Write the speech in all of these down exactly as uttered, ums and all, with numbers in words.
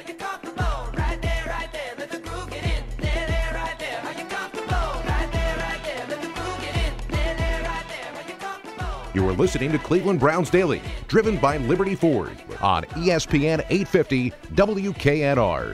you comfortable? Right there, right there, let the groove get in. There, there, right there, are you comfortable? Right there, right there, let the groove get in. There, there, right there, are you comfortable? You are listening to Cleveland Browns Daily, driven by Liberty Ford on E S P N eight fifty W K N R.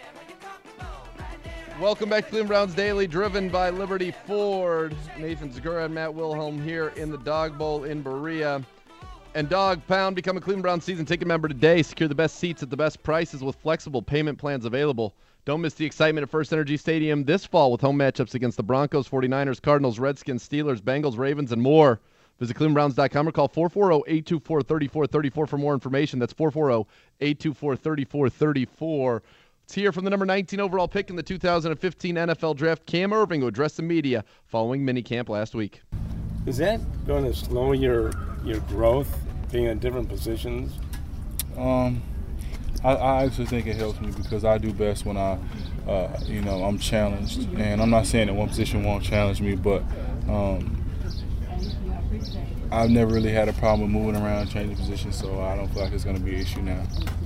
Welcome back to Cleveland Browns Daily, driven by Liberty Ford. Nathan Zegura and Matt Wilhelm here in the Dog Bowl in Berea. And Dog Pound, become a Cleveland Browns season ticket member today. Secure the best seats at the best prices with flexible payment plans available. Don't miss the excitement at First Energy Stadium this fall with home matchups against the Broncos, forty-niners, Cardinals, Redskins, Steelers, Bengals, Ravens, and more. Visit cleveland browns dot com or call four four zero, eight two four, three four three four for more information. That's four four zero, eight two four, three four three four. Let's hear from the number nineteen overall pick in the two thousand fifteen N F L Draft, Cam Irving, who addressed the media following minicamp last week. Is that going to slow your your growth, being in different positions? Um, I, I actually think it helps me because I do best when I, uh, you know, I'm challenged. And I'm not saying that one position won't challenge me, but um, I've never really had a problem with moving around, changing positions, so I don't feel like it's going to be an issue now.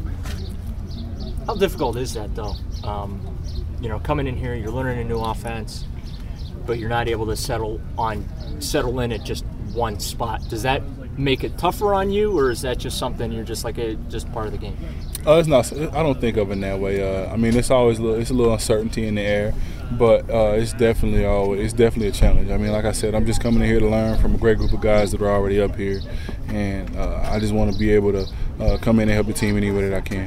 How difficult is that, though? Um, you know, coming in here, you're learning a new offense, but you're not able to settle on settle in at just one spot. Does that make it tougher on you, or is that just something you're just like a just part of the game? Uh, it's not. I don't think of it in that way. Uh, I mean, it's always a little, it's a little uncertainty in the air, but uh, it's definitely always it's definitely a challenge. I mean, like I said, I'm just coming in here to learn from a great group of guys that are already up here, and uh, I just want to be able to uh, come in and help the team any way that I can.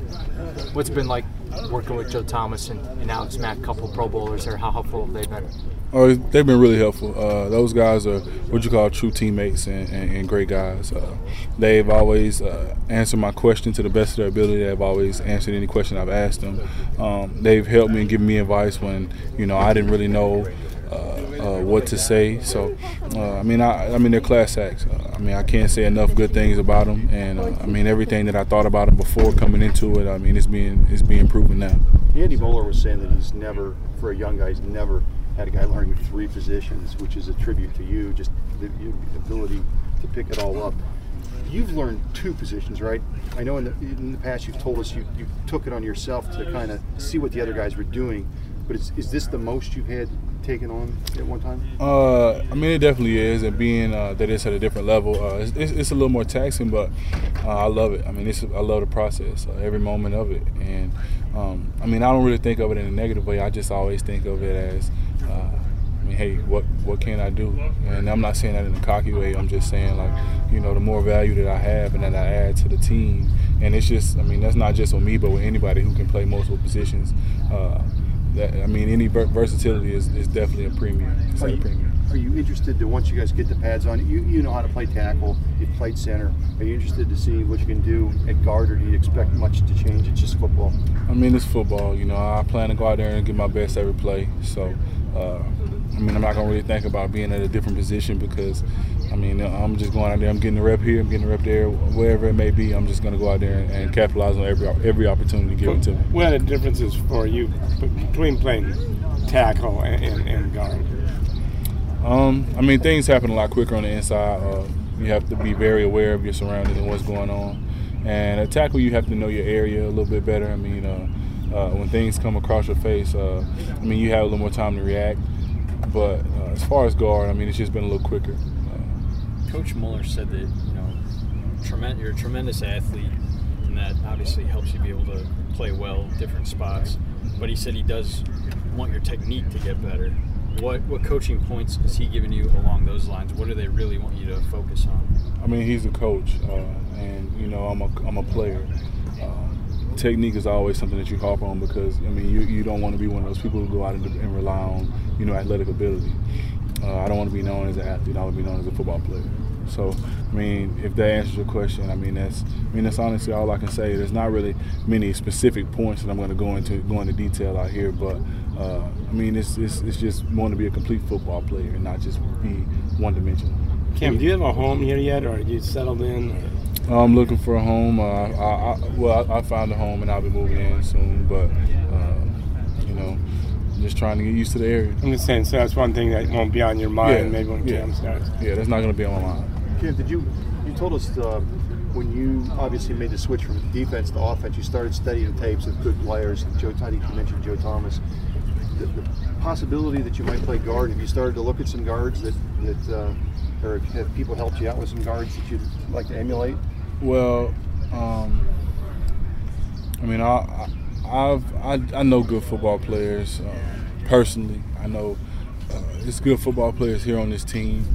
What's it been like working with Joe Thomas and, and Alex Mack, a couple of Pro Bowlers there? How helpful have they been? Oh, they've been really helpful. Uh, those guys are what you call true teammates and, and, and great guys. Uh, they've always uh, answered my question to the best of their ability. They've always answered any question I've asked them. Um, they've helped me and given me advice when you know I didn't really know uh, uh, what to say. So, uh, I mean, I, I mean they're class acts. Uh, I mean, I can't say enough good things about them. And uh, I mean, everything that I thought about them before coming into it, I mean, it's being it's being proven now. Andy Moeller was saying that he's never, for a young guy, he's never had a guy learning three positions, which is a tribute to you, just the, the ability to pick it all up. You've learned two positions, right? I know in the, in the past you've told us you, you took it on yourself to kind of see what the other guys were doing, but is, is this the most you've had taken on at one time? Uh, I mean, it definitely is, and being uh, that it's at a different level, uh, it's, it's, it's a little more taxing, but uh, I love it. I mean, it's, I love the process, uh, every moment of it, and um, I mean, I don't really think of it in a negative way. I just always think of it as, uh, I mean, hey, what what can I do? And I'm not saying that in a cocky way. I'm just saying, like, you know, the more value that I have and that I add to the team, and it's just, I mean, that's not just with me, but with anybody who can play multiple positions. Uh, That, I mean, any versatility is, is definitely a premium. It's are, a you, premium. are you interested to, once you guys get the pads on, you you know how to play tackle, you've played center, are you interested to see what you can do at guard, or do you expect much to change? It's just football. I mean, it's football. You know, I plan to go out there and give my best every play. So, uh, I mean, I'm not going to really think about being at a different position because, I mean, I'm just going out there. I'm getting the rep here. I'm getting the rep there. Wherever it may be, I'm just going to go out there and, and capitalize on every every opportunity given to me. What are the differences for you between playing tackle and, and, and guard? Um, I mean, things happen a lot quicker on the inside. Uh, you have to be very aware of your surroundings and what's going on. And at tackle, you have to know your area a little bit better. I mean, uh, uh, when things come across your face, uh, I mean, you have a little more time to react. But uh, as far as guard, I mean, it's just been a little quicker. Uh, Coach Mueller said that, you know, tremendous, you're a tremendous athlete, and that obviously helps you be able to play well in different spots. But he said he does want your technique to get better. What what coaching points is he giving you along those lines? What do they really want you to focus on? I mean, he's a coach, uh, and you know, I'm a I'm a player. Uh, technique is always something that you harp on because I mean, you, you don't want to be one of those people who go out and, and rely on you know athletic ability. Uh, I don't want to be known as an athlete. I want to be known as a football player. So, I mean, if that answers your question, I mean that's I mean that's honestly all I can say. There's not really many specific points that I'm going to go into go into detail out here, but uh, I mean it's, it's it's just want to be a complete football player and not just be one dimensional. Cam, do you have a home here yet, or are you settled in? Or? I'm looking for a home. Uh, I, I, well, I, I found a home and I'll be moving in soon, but uh, you know. Just trying to get used to the area. I'm just saying, so that's one thing that won't be on your mind yeah, maybe when yeah. Cam starts. Yeah, that's not going to be on my mind. Cam, did you, you told us uh, when you obviously made the switch from defense to offense, you started studying tapes of good players. Joe, I think you mentioned Joe Thomas. The, the possibility that you might play guard, have you started to look at some guards that, that uh, or have people helped you out with some guards that you'd like to emulate? Well, um, I mean, I, I've, I, I know good football players uh, personally. I know uh, it's good football players here on this team,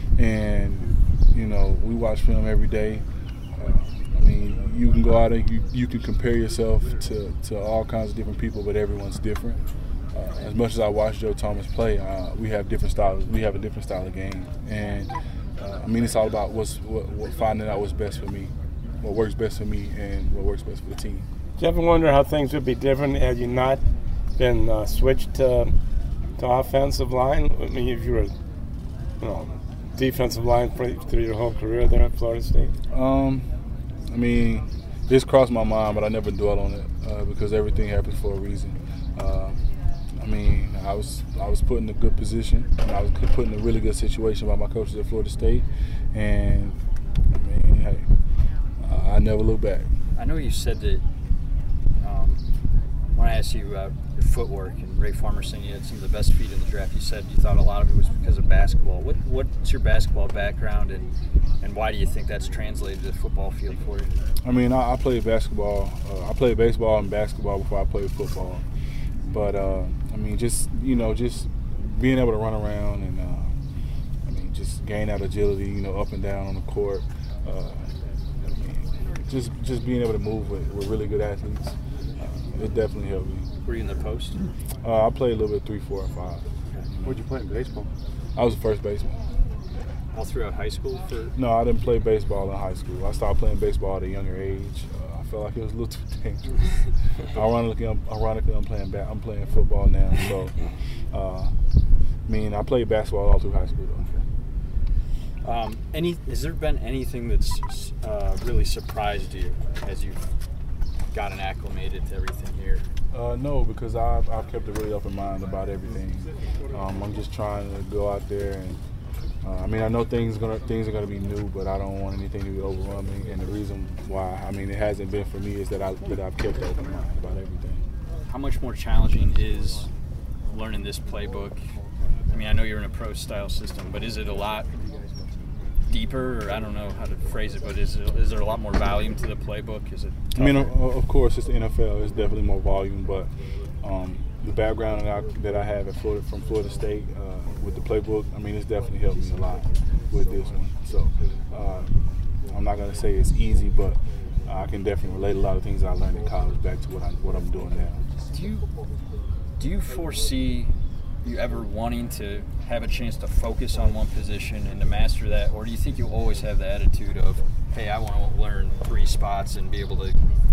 and you know, we watch film every day. Uh, I mean, you can go out and you, you can compare yourself to, to all kinds of different people, but everyone's different. Uh, as much as I watch Joe Thomas play, uh, we have different styles. We have a different style of game, and uh, I mean, it's all about what's what, what, finding out what's best for me, what works best for me, and what works best for the team. Do you ever wonder how things would be different had you not been uh, switched to, to offensive line? I mean, if you were, you know, defensive line for, through your whole career there at Florida State? Um, I mean, this crossed my mind, but I never dwell on it uh, because everything happens for a reason. Uh, I mean, I was I was put in a good position, and I was put in a really good situation by my coaches at Florida State, and I mean, hey, I, I never look back. I know you said that um, when I asked you about your footwork, and Ray Farmer saying you had some of the best feet in the draft, you said you thought a lot of it was because of basketball. What What's your basketball background, and, and why do you think that's translated to the football field for you? I mean, I, I played basketball. Uh, I played baseball and basketball before I played football. But, uh, I mean, just, you know, just being able to run around and, uh, I mean, just gain that agility, you know, up and down on the court. Uh, I mean, just just being able to move with, with really good athletes, uh, it definitely helped me. Were you in the post? Uh, I played a little bit three, four, and five. Where'd you play in baseball? I was the first baseman. All throughout high school? For No, I didn't play baseball in high school. I started playing baseball at a younger age. Uh, I felt like it was a little too dangerous. ironically, I'm, ironically, I'm playing ba- I'm playing football now. So, uh, I mean, I played basketball all through high school, though. Um, any has there been anything that's uh, really surprised you as you've gotten acclimated to everything here? Uh, no, because I've, I've kept a really open mind about everything. Um, I'm just trying to go out there and, uh, I mean, I know things gonna things are gonna be new, but I don't want anything to be overwhelming. And the reason why, I mean, it hasn't been for me is that I that I've kept open mind about everything. How much more challenging is learning this playbook? I mean, I know you're in a pro style system, but is it a lot deeper, or I don't know how to phrase it, but is it, is there a lot more volume to the playbook? Is it tougher? I mean, of, of course, it's the N F L. It's definitely more volume, but um, the background that I, that I have at Florida, from Florida State uh, with the playbook, I mean, it's definitely helped me a lot with this one. So uh, I'm not going to say it's easy, but I can definitely relate a lot of things I learned in college back to what, I, what I'm doing now. Do you do you foresee you ever wanting to have a chance to focus on one position and to master that, or do you think you always have the attitude of, hey, I want to learn three spots and be able to,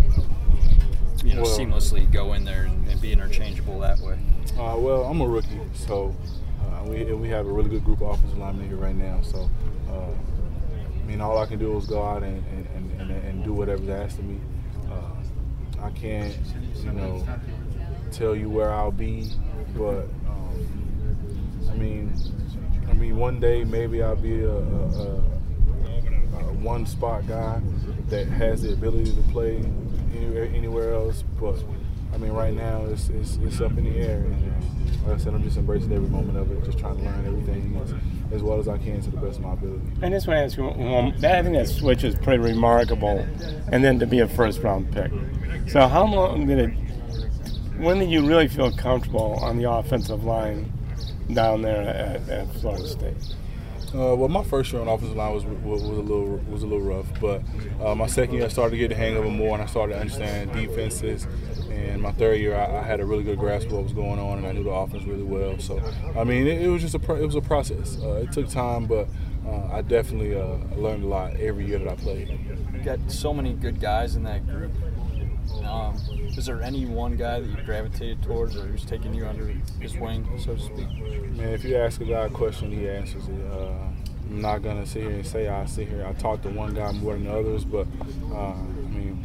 you know, well, seamlessly go in there and, and be interchangeable that way? Uh, well, I'm a rookie, so uh, we we have a really good group of offensive linemen here right now. So, uh, I mean, all I can do is go out and and, and, and do whatever's asked of me. Uh, I can't, you know, tell you where I'll be, but um, I mean, I mean, one day maybe I'll be a, a, a, a one spot guy that has the ability to play anywhere, anywhere else. But I mean, right now it's it's, it's up in the air, and uh, like I said, I'm just embracing every moment of it, just trying to learn everything as, as well as I can to the best of my ability. I just want to ask you, well, that, I think that switch is pretty remarkable, and then to be a first round pick. So how long did it? When did you really feel comfortable on the offensive line down there at, at Florida State? Uh, well, my first year on offensive line was was, was a little was a little rough, but uh, my second year I started to get the hang of it more, and I started to understand defenses. And my third year, I, I had a really good grasp of what was going on, and I knew the offense really well. So, I mean, it, it was just a pro, it was a process. Uh, it took time, but uh, I definitely uh, learned a lot every year that I played. You got so many good guys in that group. Um, is there any one guy that you gravitated towards, or who's taking you under his wing, so to speak? Man, if you ask a guy a question, he answers it. Uh, I'm not gonna sit here and say I sit here. I talk to one guy more than the others, but uh, I mean,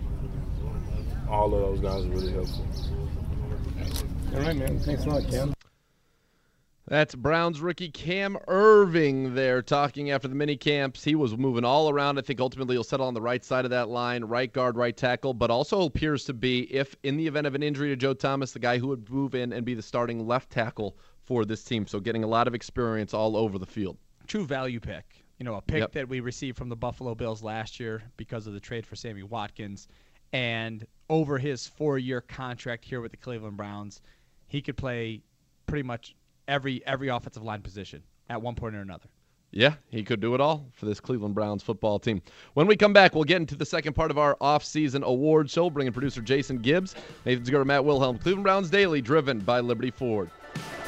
all of those guys are really helpful. All right, man. Thanks a lot, Ken. That's Browns rookie Cam Irving there talking after the mini camps. He was moving all around. I think ultimately he'll settle on the right side of that line, right guard, right tackle, but also appears to be, if in the event of an injury to Joe Thomas, the guy who would move in and be the starting left tackle for this team. So getting a lot of experience all over the field. True value pick. You know, a pick Yep. that we received from the Buffalo Bills last year because of the trade for Sammy Watkins. And over his four-year contract here with the Cleveland Browns, he could play pretty much every every offensive line position at one point or another. Yeah, he could do it all for this Cleveland Browns football team. When we come back, we'll get into the second part of our off-season award show, bringing producer Jason Gibbs, Nathan Segura, Matt Wilhelm, Cleveland Browns Daily, driven by Liberty Ford.